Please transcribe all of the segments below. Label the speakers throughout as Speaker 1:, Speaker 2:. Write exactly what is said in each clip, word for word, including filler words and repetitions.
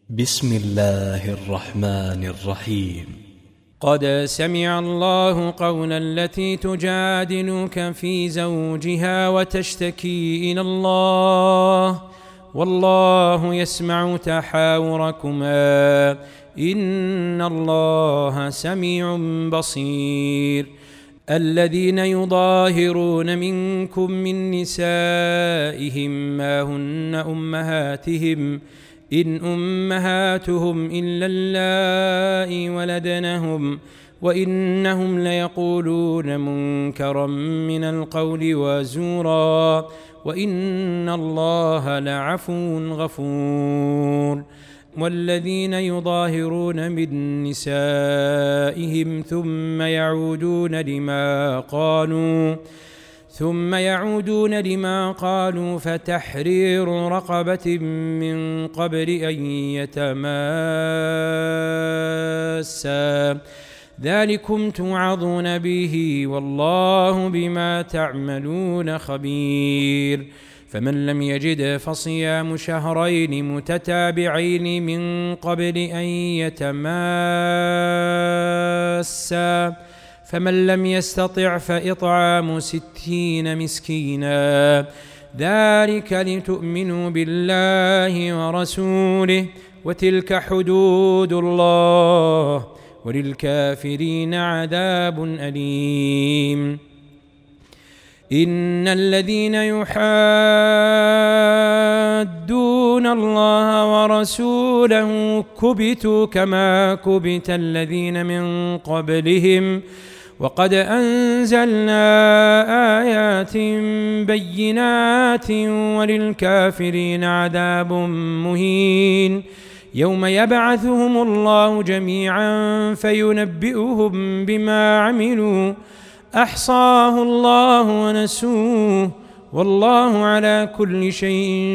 Speaker 1: بسم الله الرحمن الرحيم.
Speaker 2: قد سمع الله قول التي تجادلك في زوجها وتشتكي إلى الله والله يسمع تحاوركما إن الله سميع بصير. الذين يظاهرون منكم من نسائهم ما هن أمهاتهم إن أمهاتهم إلا اللائي ولدنهم وإنهم ليقولون منكرا من القول وزورا وإن الله لعفو غفور. والذين يظاهرون من نسائهم ثم يعودون لما قالوا ثم يعودون لما قالوا فتحرير رقبة من قبل أن يتماسا ذلكم توعظون به والله بما تعملون خبير. فمن لم يجد فصيام شهرين متتابعين من قبل أن يتماسا فمن لم يستطع فإطعام ستين مسكينا ذلك لتؤمنوا بالله ورسوله وتلك حدود الله وللكافرين عذاب أليم. إن الذين يحادون الله ورسوله كبتوا كما كبت الذين من قبلهم وقد أنزلنا آيات بينات وللكافرين عذاب مهين. يوم يبعثهم الله جميعا فينبئهم بما عملوا أحصاه الله ونسوه والله على كل شيء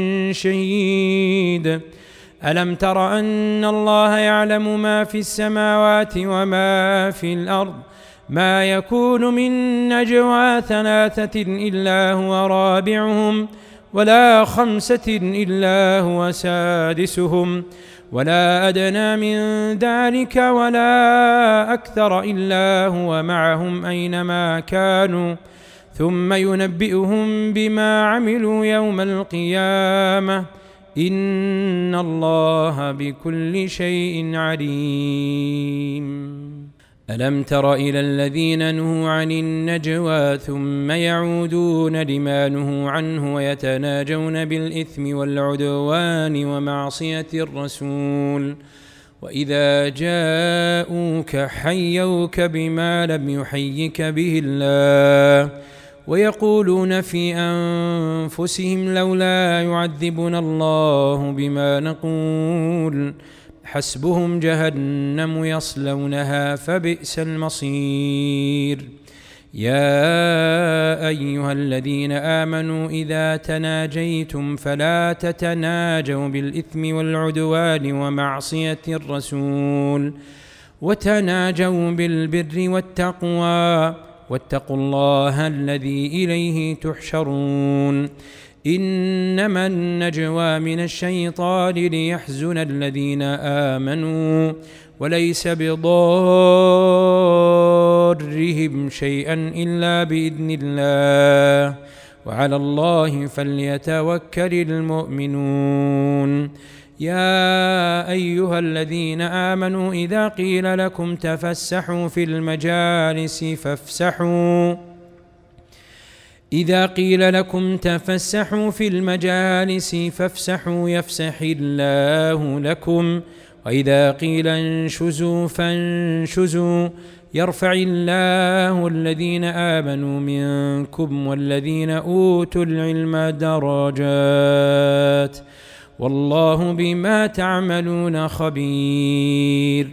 Speaker 2: شهيد. ألم تر أن الله يعلم ما في السماوات وما في الأرض ما يكون من نجوى ثلاثة إلا هو رابعهم ولا خمسة إلا هو سادسهم ولا أدنى من ذلك ولا أكثر إلا هو معهم أينما كانوا ثم ينبئهم بما عملوا يوم القيامة إن الله بكل شيء عليم. ألم تر إلى الذين نهوا عن النجوى ثم يعودون لما نهوا عنه ويتناجون بالإثم والعدوان ومعصية الرسول وإذا جاءوك حيوك بما لم يحيك به الله ويقولون في أنفسهم لولا يعذبنا الله بما نقول حسبهم جهنم يصلونها فبئس المصير. يا أيها الذين آمنوا إذا تناجيتم فلا تتناجوا بالإثم والعدوان ومعصية الرسول وتناجوا بالبر والتقوى واتقوا الله الذي إليه تحشرون. إنما النجوى من الشيطان ليحزن الذين آمنوا وليس بضارهم شيئا إلا بإذن الله وعلى الله فليتوكل المؤمنون. يا أيها الذين آمنوا إذا قيل لكم تفسحوا في المجالس فافسحوا إذا قيل لكم تفسحوا في المجالس فافسحوا يفسح الله لكم وإذا قيل انشزوا فانشزوا يرفع الله الذين آمنوا منكم والذين أوتوا العلم درجات والله بما تعملون خبير.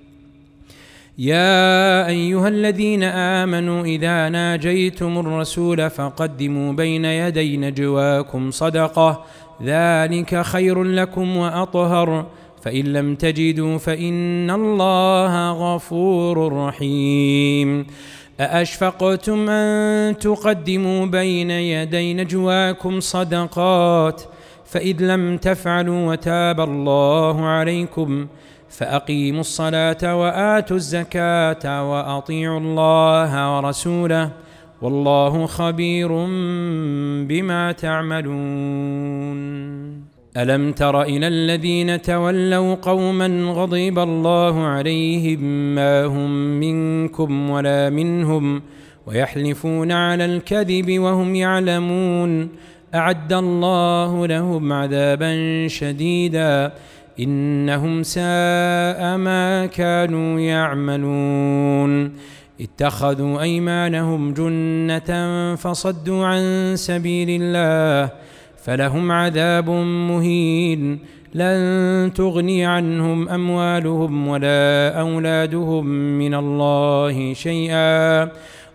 Speaker 2: يا أيها الذين آمنوا إذا ناجيتم الرسول فقدموا بين يدي نجواكم صدقة ذلك خير لكم وأطهر فإن لم تجدوا فإن الله غفور رحيم. أأشفقتم أن تقدموا بين يدي نجواكم صدقات فإذ لم تفعلوا وتاب الله عليكم فأقيموا الصلاة وآتوا الزكاة وأطيعوا الله ورسوله والله خبير بما تعملون. ألم تر إلى الذين تولوا قوما غضب الله عليهم ما هم منكم ولا منهم ويحلفون على الكذب وهم يعلمون أعد الله لهم عذابا شديدا إنهم ساء ما كانوا يعملون. اتخذوا أيمانهم جنة فصدوا عن سبيل الله فلهم عذاب مهين لن تغني عنهم أموالهم ولا أولادهم من الله شيئا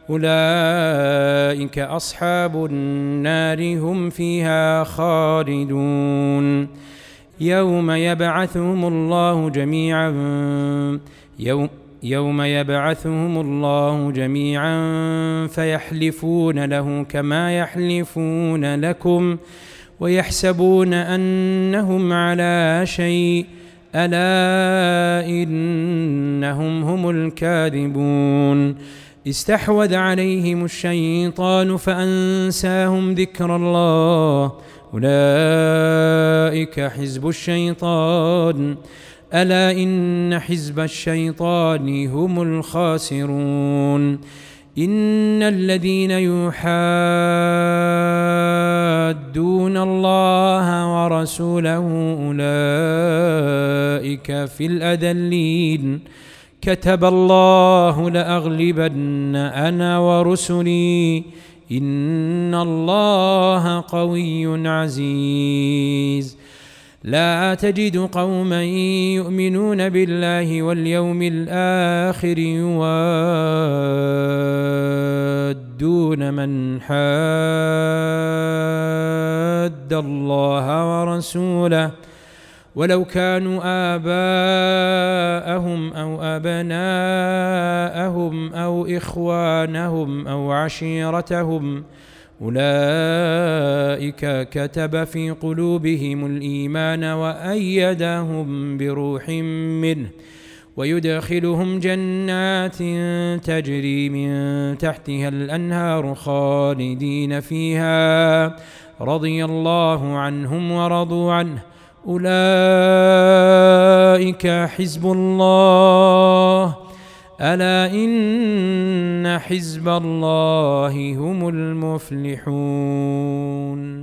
Speaker 2: أولئك أصحاب النار هم فيها خالدون. يوم يبعثهم الله جميعا يوم يوم يبعثهم الله جميعا فيحلفون له كما يحلفون لكم ويحسبون أنهم على شيء ألا إنهم هم الكاذبون. استحوذ عليهم الشيطان فأنساهم ذكر الله أولئك حزب الشيطان ألا إن حزب الشيطان هم الخاسرون. إن الذين يحادون الله ورسوله أولئك في الأذلين كتب الله لأغلبن أنا ورسلي إن الله قوي عزيز. لا تجد قوما يؤمنون بالله واليوم الآخر يوادون من حاد الله ورسوله ولو كانوا آباءهم أو أبناءهم أو إخوانهم أو عشيرتهم أولئك كتب في قلوبهم الإيمان وأيدهم بروح منه ويدخلهم جنات تجري من تحتها الأنهار خالدين فيها رضي الله عنهم ورضوا عنه أولئك حزب الله ألا إن حزب الله هم المفلحون.